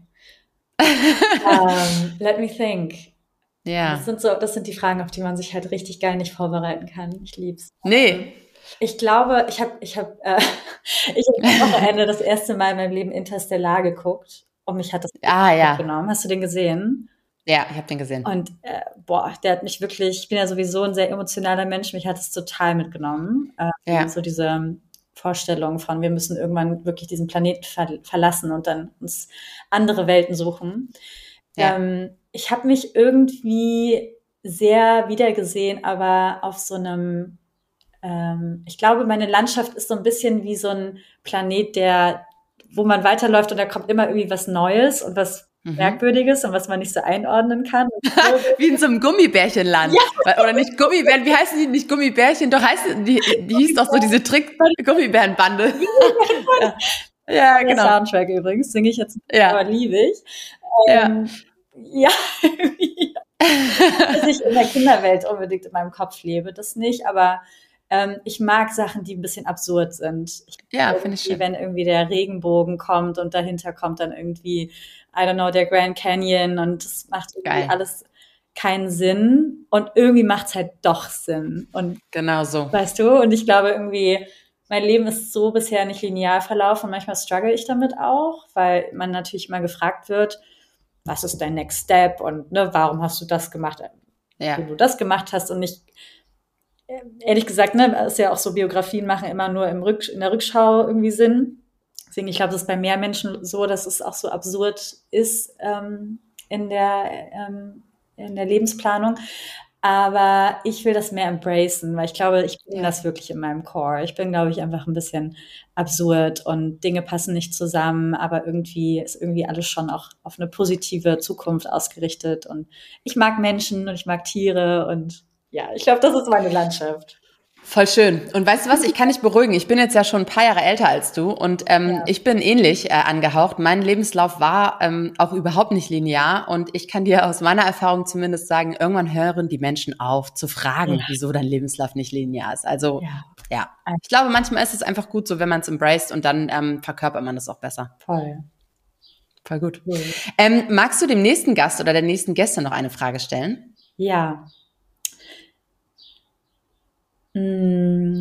um, let me think. Ja. Das sind so, das sind die Fragen, auf die man sich halt richtig geil nicht vorbereiten kann. Ich lieb's. Nee. Ich glaube, ich habe, ich habe, äh, ich habe am Wochenende das erste Mal in meinem Leben Interstellar geguckt und mich hat das ah, ja. genommen. Hast du den gesehen? Ja, ich habe den gesehen. Und äh, boah, der hat mich wirklich. Ich bin ja sowieso ein sehr emotionaler Mensch. Mich hat es total mitgenommen. Äh, ja. So diese Vorstellung von, wir müssen irgendwann wirklich diesen Planeten ver- verlassen und dann uns andere Welten suchen. Ja. Ähm, ich habe mich irgendwie sehr wiedergesehen, aber auf so einem, ähm, ich glaube, meine Landschaft ist so ein bisschen wie so ein Planet, der, wo man weiterläuft und da kommt immer irgendwie was Neues und was Merkwürdiges und was man nicht so einordnen kann. Wie in so einem Gummibärchenland. Ja. Oder nicht Gummibären, wie heißen die? Nicht Gummibärchen, doch heißen die, die hieß doch so diese Trick-Gummibärenbande. Ja. Ja, genau. Der Soundtrack übrigens, singe ich jetzt, ja. aber liebe ich. Ähm, ja, dass ich in der Kinderwelt unbedingt in meinem Kopf lebe, das nicht, aber ähm, ich mag Sachen, die ein bisschen absurd sind. Ich ja, finde ich schön. Wenn irgendwie der Regenbogen kommt und dahinter kommt dann irgendwie, I don't know, der Grand Canyon und das macht irgendwie Geil. Alles keinen Sinn und irgendwie macht es halt doch Sinn. Und genau so. Weißt du, und ich glaube irgendwie, mein Leben ist so bisher nicht linear verlaufen und manchmal struggle ich damit auch, weil man natürlich immer gefragt wird, was ist dein Next Step und ne, warum hast du das gemacht, ja. wie du das gemacht hast und nicht, ehrlich gesagt, ne, ist ja auch so, Biografien machen immer nur im Rück, in der Rückschau irgendwie Sinn. Deswegen, ich glaube, das ist bei mehr Menschen so, dass es auch so absurd ist ähm, in der ähm, in der Lebensplanung. Aber ich will das mehr embracen, weil ich glaube, ich bin ja. das wirklich in meinem Core. Ich bin, glaube ich, einfach ein bisschen absurd und Dinge passen nicht zusammen, aber irgendwie ist irgendwie alles schon auch auf eine positive Zukunft ausgerichtet. Und ich mag Menschen und ich mag Tiere und ja, ich glaube, das ist meine Landschaft. Voll schön. Und weißt du was, ich kann dich beruhigen. Ich bin jetzt ja schon ein paar Jahre älter als du und ähm, ja. ich bin ähnlich äh, angehaucht. Mein Lebenslauf war ähm, auch überhaupt nicht linear und ich kann dir aus meiner Erfahrung zumindest sagen, irgendwann hören die Menschen auf zu fragen, ja. wieso dein Lebenslauf nicht linear ist. Also ja. ja, ich glaube, manchmal ist es einfach gut so, wenn man es embraced und dann ähm, verkörpert man das auch besser. Voll. Voll gut. Ja. Ähm, magst du dem nächsten Gast oder der nächsten Gäste noch eine Frage stellen? Ja. Hm.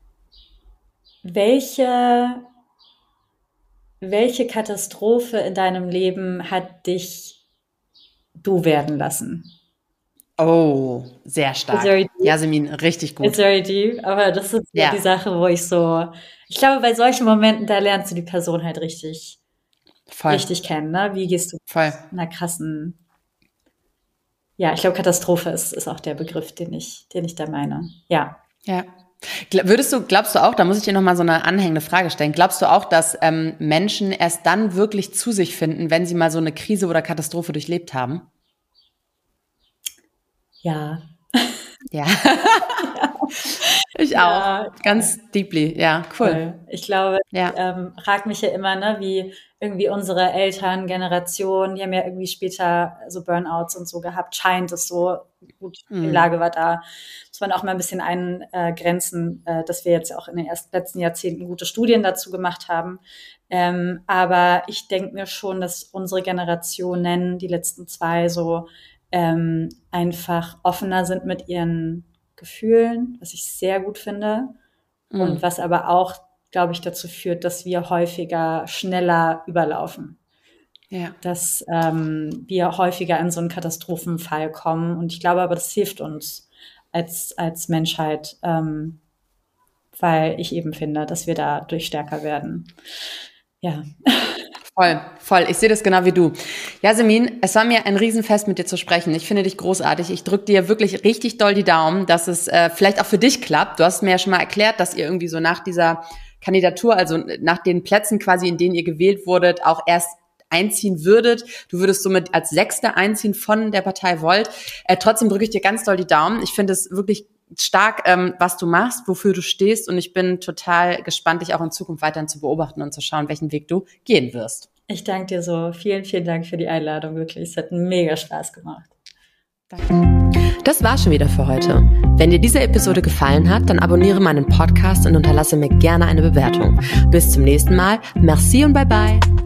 Welche, welche Katastrophe in deinem Leben hat dich du werden lassen? Oh, sehr stark. Yasemin, richtig gut. It's very deep, aber das ist ja. die Sache, wo ich so, ich glaube, bei solchen Momenten, da lernst du die Person halt richtig, Voll. richtig kennen, ne? Wie gehst du Voll. in einer krassen, ja, ich glaube, Katastrophe ist, ist auch der Begriff, den ich, den ich da meine. Ja. Ja. Würdest du, glaubst du auch, da muss ich dir nochmal so eine anhängende Frage stellen, glaubst du auch, dass ähm, Menschen erst dann wirklich zu sich finden, wenn sie mal so eine Krise oder Katastrophe durchlebt haben? Ja. Ja. Ich auch. Ja, ganz deeply. Ja, cool. cool. Ich glaube, ja. ich ähm, frage mich ja immer, ne, wie irgendwie unsere Elterngeneration, die haben ja irgendwie später so Burnouts und so gehabt, scheint es so, gut, mm. die Lage war da. Muss man auch mal ein bisschen eingrenzen, äh, dass wir jetzt auch in den ersten letzten Jahrzehnten gute Studien dazu gemacht haben. Ähm, aber ich denke mir schon, dass unsere Generationen, die letzten zwei, so ähm, einfach offener sind mit ihren Gefühlen, was ich sehr gut finde. Mm. Und was aber auch, glaube ich, dazu führt, dass wir häufiger schneller überlaufen. Ja. Dass ähm, wir häufiger in so einen Katastrophenfall kommen. Und ich glaube aber, das hilft uns als, als Menschheit, ähm, weil ich eben finde, dass wir dadurch stärker werden. Ja. Voll, voll. Ich sehe das genau wie du. Yasemin, es war mir ein Riesenfest, mit dir zu sprechen. Ich finde dich großartig. Ich drücke dir wirklich richtig doll die Daumen, dass es äh, vielleicht auch für dich klappt. Du hast mir ja schon mal erklärt, dass ihr irgendwie so nach dieser Kandidatur, also nach den Plätzen quasi, in denen ihr gewählt wurdet, auch erst einziehen würdet. Du würdest somit als Sechste einziehen von der Partei Volt. Äh, trotzdem drücke ich dir ganz doll die Daumen. Ich finde es wirklich stark, ähm, was du machst, wofür du stehst. Und ich bin total gespannt, dich auch in Zukunft weiterhin zu beobachten und zu schauen, welchen Weg du gehen wirst. Ich danke dir so. Vielen, vielen Dank für die Einladung. Wirklich, es hat mega Spaß gemacht. Danke. Das war schon wieder für heute. Wenn dir diese Episode gefallen hat, dann abonniere meinen Podcast und unterlasse mir gerne eine Bewertung. Bis zum nächsten Mal. Merci und bye bye.